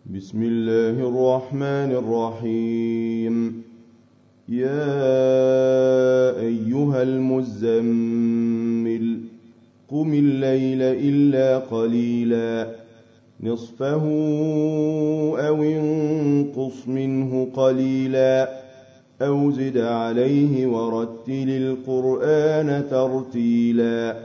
بسم الله الرحمن الرحيم. يا أيها المزمل قم الليل إلا قليلا نصفه أو انقص منه قليلا أو زد عليه ورتل القرآن ترتيلا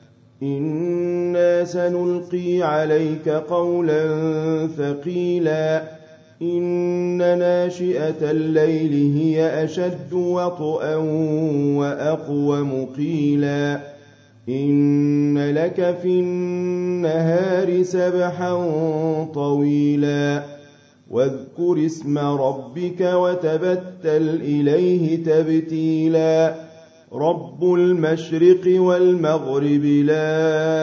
إنا سنلقي عليك قولا ثقيلا إن ناشئة الليل هي أشد وطئا وأقوم قيلا إن لك في النهار سبحا طويلا واذكر اسم ربك وتبتل إليه تبتيلا رب المشرق والمغرب لا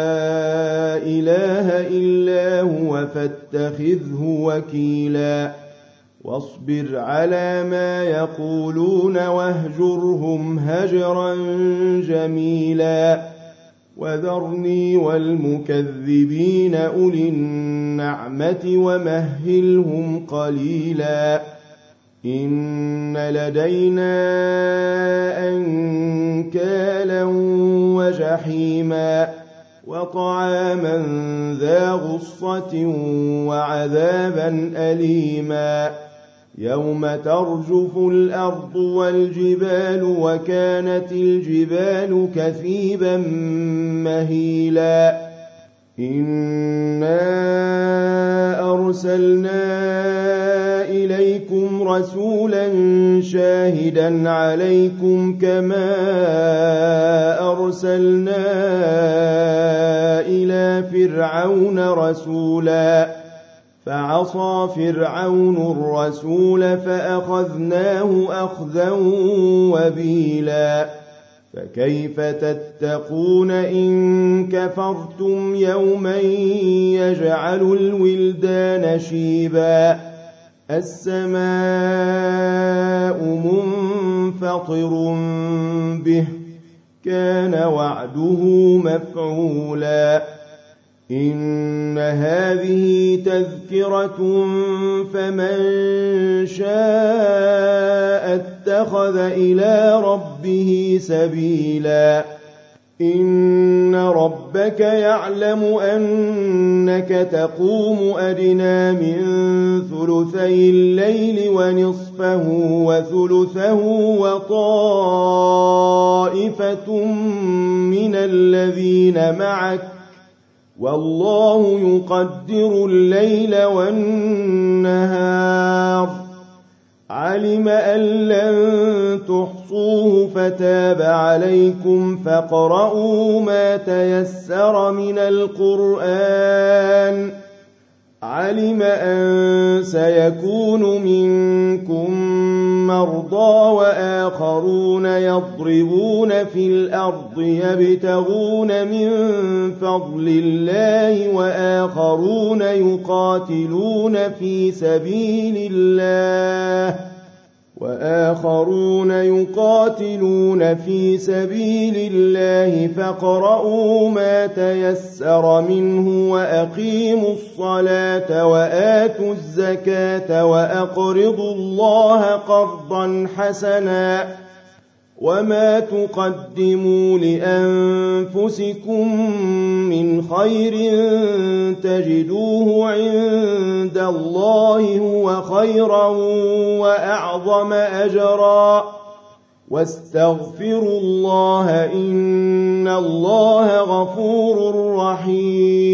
إله إلا هو فاتخذه وكيلا واصبر على ما يقولون واهجرهم هجرا جميلا وذرني والمكذبين أولي النعمة ومهلهم قليلا إن لدينا أنكالا وجحيما وطعاما ذا غصة وعذابا أليما يوم ترجف الأرض والجبال وكانت الجبال كثيبا مهيلا إنا أرسلنا إليكم رسولا شاهدا عليكم كما أرسلنا إلى فرعون رسولا فعصى فرعون الرسول فأخذناه أخذا وبيلا فكيف تتقون إن كفرتم يوما يجعل الولدان شيبا السماء منفطر به كان وعده مفعولا إن هذه تذكرة فمن شاء اتخذ إلى ربه سبيلا إن ربك يعلم أنك تقوم أدنى من ثلثي الليل ونصفه وثلثه وطائفة من الذين معك والله يقدر الليل والنهار علم أن لن تحصوه فتاب عليكم فاقرؤوا ما تيسر من القرآن علم أن سيكون منكم مرضى وآخرون يضربون في الأرض يبتغون من فضل الله وآخرون يقاتلون في سبيل الله فاقرؤوا ما تيسر منه وأقيموا الصلاة وآتوا الزكاة وأقرضوا الله قرضا حسنا وما تقدموا لأنفسكم من خير تجدوه عند الله هو خيرا وأعظم أجرا واستغفروا الله إن الله غفور رحيم